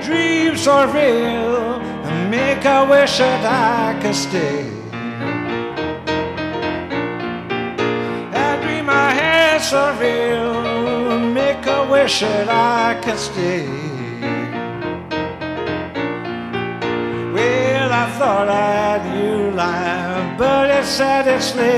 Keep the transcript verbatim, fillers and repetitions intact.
dream so real, and make a wish that I could stay. I dream my head so real, make a wish that I could stay. Well, I thought I knew life, but it said it's late.